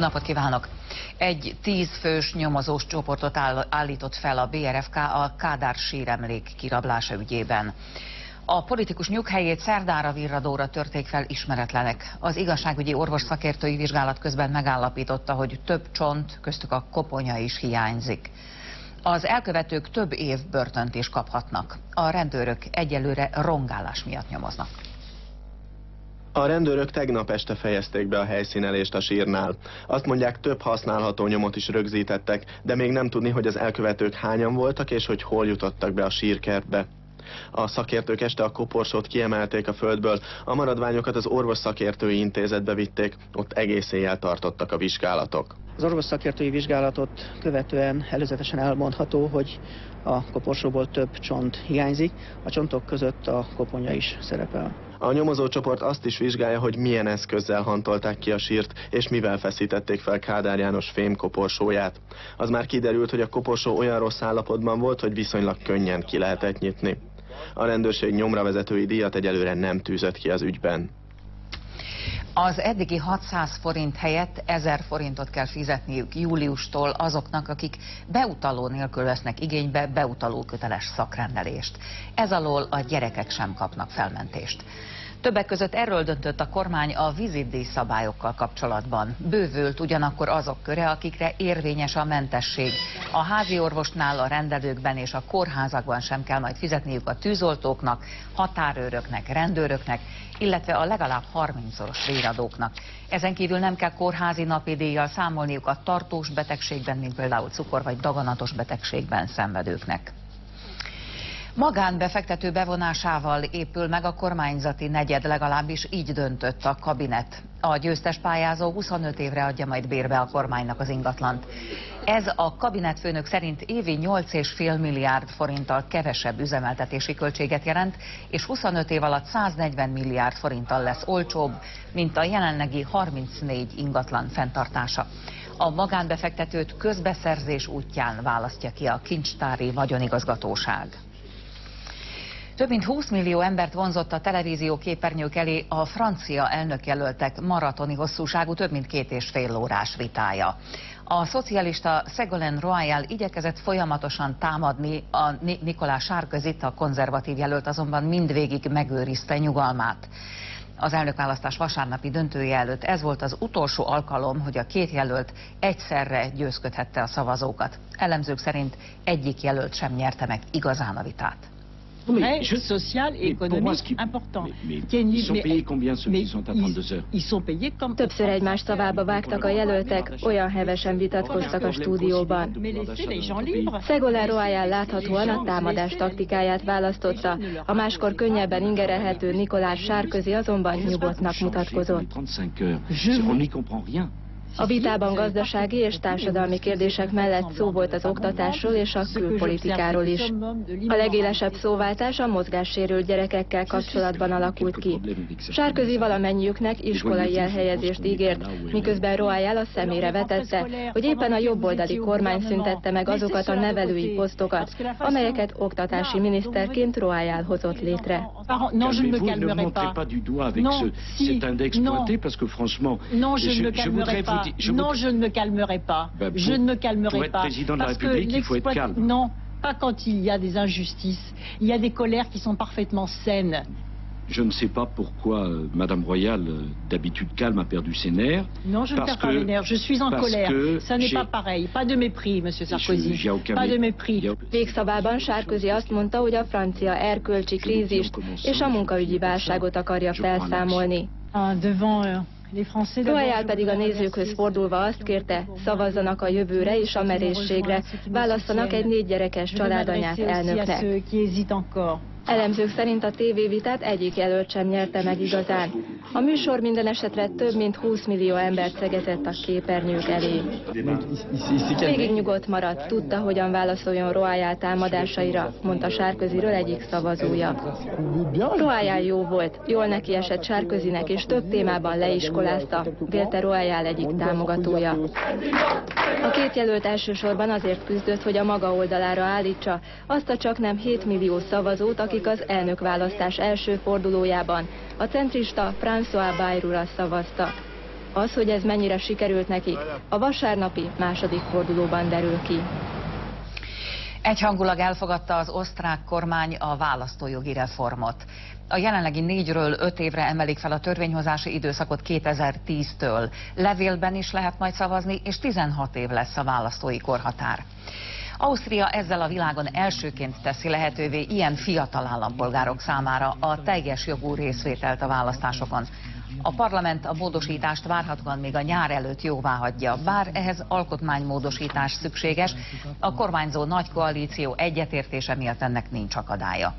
napot kívánok! Egy 10 fős nyomozós csoportot állított fel a BRFK a Kádár síremlék kirablása ügyében. A politikus nyughelyét szerdára virradóra törték fel ismeretlenek. Az igazságügyi orvos szakértői vizsgálat közben megállapította, hogy több csont, köztük a koponya is hiányzik. Az elkövetők több év börtönt is kaphatnak. A rendőrök egyelőre rongálás miatt nyomoznak. A rendőrök tegnap este fejezték be a helyszínelést a sírnál. Azt mondják, több használható nyomot is rögzítettek, de még nem tudni, hogy az elkövetők hányan voltak és hogy hol jutottak be a sírkertbe. A szakértők este a koporsót kiemelték a földből, a maradványokat az orvos szakértői intézetbe vitték, ott egész éjjel tartottak a vizsgálatok. Az orvos szakértői vizsgálatot követően előzetesen elmondható, hogy a koporsóból több csont hiányzik, a csontok között a koponya is szerepel. A nyomozócsoport azt is vizsgálja, hogy milyen eszközzel hantolták ki a sírt, és mivel feszítették fel Kádár János fémkoporsóját. Az már kiderült, hogy a koporsó olyan rossz állapotban volt, hogy viszonylag könnyen ki lehetett nyitni. A rendőrség nyomravezetői díjat egyelőre nem tűzött ki az ügyben. Az eddigi 600 forint helyett 1000 forintot kell fizetniük júliustól azoknak, akik beutaló nélkül vesznek igénybe beutalóköteles szakrendelést. Ez alól a gyerekek sem kapnak felmentést. Többek között erről döntött a kormány a vizitdíj szabályokkal kapcsolatban. Bővült ugyanakkor azok köre, akikre érvényes a mentesség. A házi orvosnál, a rendelőkben és a kórházakban sem kell majd fizetniük a tűzoltóknak, határőröknek, rendőröknek, illetve a legalább 30-szoros véradóknak. Ezen kívül nem kell kórházi napi díjjal számolniuk a tartós betegségben, mint például cukor vagy daganatos betegségben szenvedőknek. Magánbefektető bevonásával épül meg a kormányzati negyed, legalábbis így döntött a kabinet. A győztes pályázó 25 évre adja majd bérbe a kormánynak az ingatlant. Ez a kabinetfőnök szerint évi 8,5 milliárd forinttal kevesebb üzemeltetési költséget jelent, és 25 év alatt 140 milliárd forinttal lesz olcsóbb, mint a jelenlegi 34 ingatlan fenntartása. A magánbefektetőt közbeszerzés útján választja ki a kincstári vagyonigazgatóság. Több mint 20 millió embert vonzott a televízió képernyők elé a francia elnökjelöltek maratoni hosszúságú több mint 2,5 órás vitája. A szocialista Ségolène Royal igyekezett folyamatosan támadni a Nicolas Sarkozyt, a konzervatív jelölt azonban mindvégig megőrizte nyugalmát. Az elnökválasztás vasárnapi döntője előtt ez volt az utolsó alkalom, hogy a két jelölt egyszerre győzködhette a szavazókat. Elemzők szerint egyik jelölt sem nyerte meg igazán a vitát. Social et économique important. Többször egymás szavába vágtak a jelöltek, olyan hevesen vitatkoztak a stúdióban. Ségolène Royal láthatóan a támadás taktikáját választotta, a máskor könnyebben ingerelhető Nicolas Sarkozy azonban nyugodtnak mutatkozott. A vitában gazdasági és társadalmi kérdések mellett szó volt az oktatásról és a külpolitikáról is. A legélesebb szóváltás a mozgássérült gyerekekkel kapcsolatban alakult ki. Sarkozy valamennyiüknek iskolai elhelyezést ígért, miközben Royal a szemére vetette, hogy éppen a jobboldali kormány szüntette meg azokat a nevelői posztokat, amelyeket oktatási miniszterként Royal hozott létre. Non, je ne me calmerai pas. Je ne me calmerai pas. Parce que non, pas quand il y a des injustices. Il y a des colères qui sont parfaitement saines. Je ne sais pas pourquoi Madame Royal, d'habitude calme, a perdu ses nerfs. Non, je ne perds pas les nerfs. Je suis en colère. Ça n'est pas pareil. Pas de mépris, Monsieur Sarkozy. Pas de mépris. Végszavában Sarkozy azt mondta, hogy a francia erkölcsi krízist és a munkaügyi válságot akarja felszámolni. Royal pedig a nézőkhöz fordulva azt kérte, szavazzanak a jövőre és a merészségre, válasszanak egy 4 gyerekes családanyát elnöknek. Elemzők szerint a tévévitát egyik jelölt sem nyerte meg igazán. A műsor minden esetre több mint 20 millió embert szegezett a képernyők elé. Végig nyugodt maradt, tudta, hogyan válaszoljon Royal támadásaira, mondta Sarkozyről egyik szavazója. Royal jó volt, jól neki esett Sarkozynek és több témában leiskolázta, vélte Royal egyik támogatója. A két jelölt elsősorban azért küzdött, hogy a maga oldalára állítsa azt a csaknem 7 millió szavazót, akik az elnökválasztás első fordulójában a centrista François Bayrou-ra szavaztak. Az, hogy ez mennyire sikerült nekik, a vasárnapi második fordulóban derül ki. Egyhangulag elfogadta az osztrák kormány a választójogi reformot. A jelenlegi 4-ről 5 évre emelik fel a törvényhozási időszakot 2010-től. Levélben is lehet majd szavazni, és 16 év lesz a választói korhatár. Ausztria ezzel a világon elsőként teszi lehetővé ilyen fiatal állampolgárok számára a teljes jogú részvételt a választásokon. A parlament a módosítást várhatóan még a nyár előtt jóváhagyja, bár ehhez alkotmánymódosítás szükséges, a kormányzó nagy koalíció egyetértése miatt ennek nincs akadálya.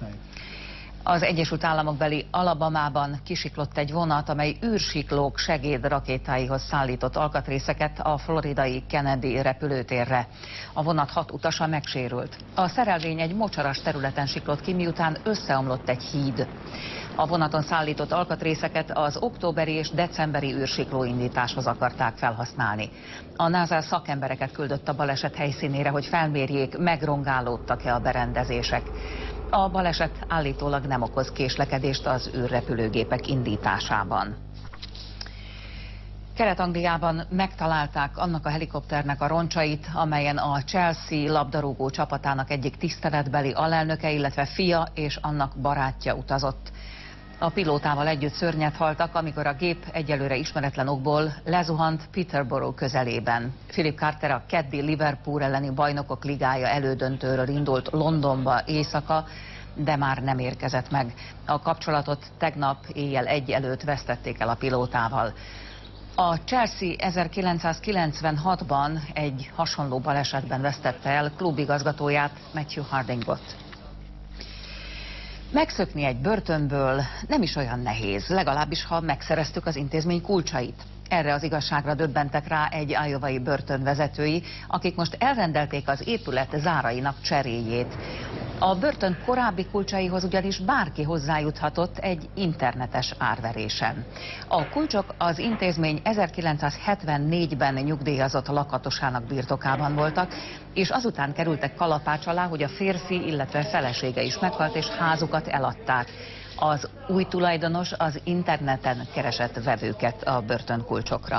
Az Egyesült Államokbeli Alabamában kisiklott egy vonat, amely űrsiklók segédrakétáihoz szállított alkatrészeket a floridai Kennedy repülőtérre. A vonat 6 utasa megsérült. A szerelvény egy mocsaras területen siklott ki, miután összeomlott egy híd. A vonaton szállított alkatrészeket az októberi és decemberi űrsiklóindításhoz akarták felhasználni. A NASA szakembereket küldött a baleset helyszínére, hogy felmérjék, megrongálódtak-e a berendezések. A baleset állítólag nem okoz késlekedést az űrrepülőgépek indításában. Kelet-Angliában megtalálták annak a helikopternek a roncsait, amelyen a Chelsea labdarúgó csapatának egyik tiszteletbeli alelnöke, illetve fia és annak barátja utazott. A pilótával együtt szörnyet haltak, amikor a gép egyelőre ismeretlen okból lezuhant Peterborough közelében. Philip Carter a keddi Liverpool elleni bajnokok ligája elődöntőről indult Londonba éjszaka, de már nem érkezett meg. A kapcsolatot tegnap éjjel 1 előtt vesztették el a pilótával. A Chelsea 1996-ban egy hasonló balesetben vesztette el klubigazgatóját, Matthew Hardingot. Megszökni egy börtönből nem is olyan nehéz, legalábbis ha megszereztük az intézmény kulcsait. Erre az igazságra döbbentek rá egy iowai börtön vezetői, akik most elrendelték az épület zárainak cseréjét. A börtön korábbi kulcsaihoz ugyanis bárki hozzájuthatott egy internetes árverésen. A kulcsok az intézmény 1974-ben nyugdíjazott lakatosának birtokában voltak, és azután kerültek kalapács alá, hogy a férfi, illetve felesége is meghalt, és házukat eladták. Az új tulajdonos az interneten keresett vevőket a börtönkulcsokra.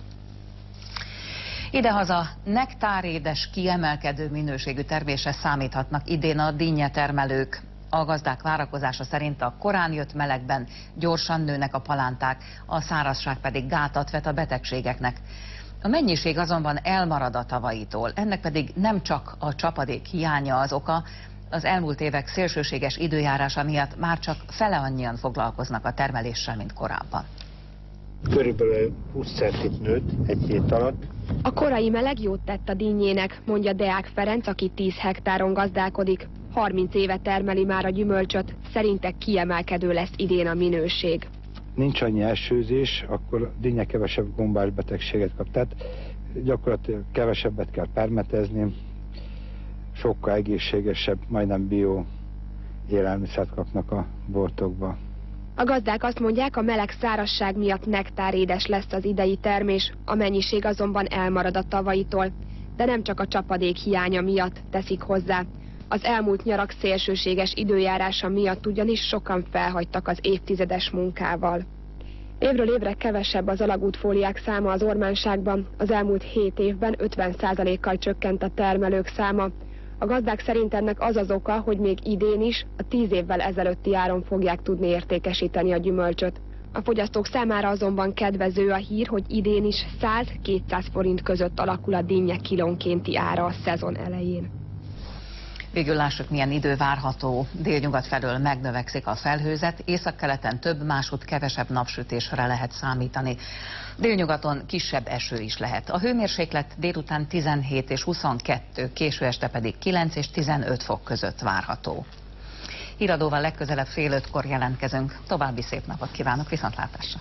Idehaza nektárédes, kiemelkedő minőségű termésre számíthatnak idén a dinnyetermelők. A gazdák várakozása szerint a korán jött melegben gyorsan nőnek a palánták, a szárazság pedig gátat vet a betegségeknek. A mennyiség azonban elmarad a tavalyitól, ennek pedig nem csak a csapadék hiánya az oka, az elmúlt évek szélsőséges időjárása miatt már csak fele annyian foglalkoznak a termeléssel, mint korábban. Körülbelül 20 centit nőtt egy hét alatt. A korai meleg jót tett a dinnyének, mondja Deák Ferenc, aki 10 hektáron gazdálkodik. 30 éve termeli már a gyümölcsöt, szerinte kiemelkedő lesz idén a minőség. Nincs annyi esőzés, akkor a dinnye kevesebb gombás betegséget kap. Tehát gyakorlatilag kevesebbet kell permetezni, sokkal egészségesebb, majdnem bio élelmiszert kapnak a boltokba. A gazdák azt mondják, a meleg szárazság miatt nektárédes lesz az idei termés, a mennyiség azonban elmarad a tavalyitól, de nem csak a csapadék hiánya miatt, teszik hozzá. Az elmúlt nyarak szélsőséges időjárása miatt ugyanis sokan felhagytak az évtizedes munkával. Évről évre kevesebb az alagútfóliák száma az ormánságban, az elmúlt 7 évben 50%-kal csökkent a termelők száma. A gazdák szerint ennek az az oka, hogy még idén is a 10 évvel ezelőtti áron fogják tudni értékesíteni a gyümölcsöt. A fogyasztók számára azonban kedvező a hír, hogy idén is 100-200 forint között alakul a dinnye kilónkénti ára a szezon elején. Végül lássuk, milyen idő várható. Délnyugat felől megnövekszik a felhőzet, északkeleten több, másút kevesebb napsütésre lehet számítani. Délnyugaton kisebb eső is lehet. A hőmérséklet délután 17 és 22, késő este pedig 9 és 15 fok között várható. Híradóval legközelebb fél 5-kor jelentkezünk. További szép napot kívánok, viszontlátásra!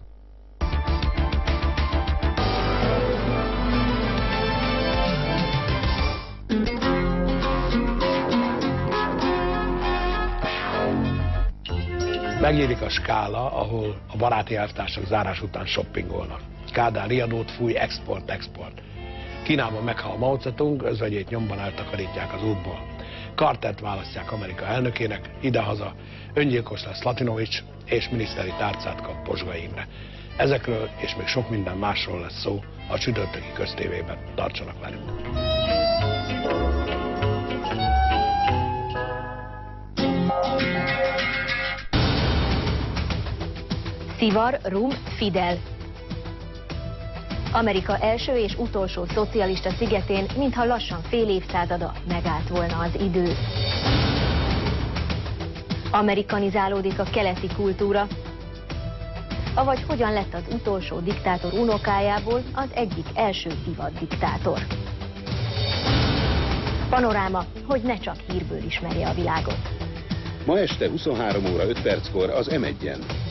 Megnyílik a skála, ahol a baráti elvtársak zárás után shoppingolnak. Kádár riadót fúj, export. Kínában meghal Mao Zedong, özvegyét nyomban eltakarítják az útból. Cartert választják Amerika elnökének, idehaza öngyilkos lesz Latinovics, és miniszteri tárcát kap Pozsgai Imre. Ezekről és még sok minden másról lesz szó a csütörtöki köztévében. Tartsanak velünk! Szivar, rum, Fidel. Amerika első és utolsó szocialista szigetén, mintha lassan fél évszázada megállt volna az idő. Amerikanizálódik a keleti kultúra, avagy hogyan lett az utolsó diktátor unokájából az egyik első divat diktátor. Panoráma, hogy ne csak hírből ismerje a világot. Ma este 23 óra 5 perckor az M1-en.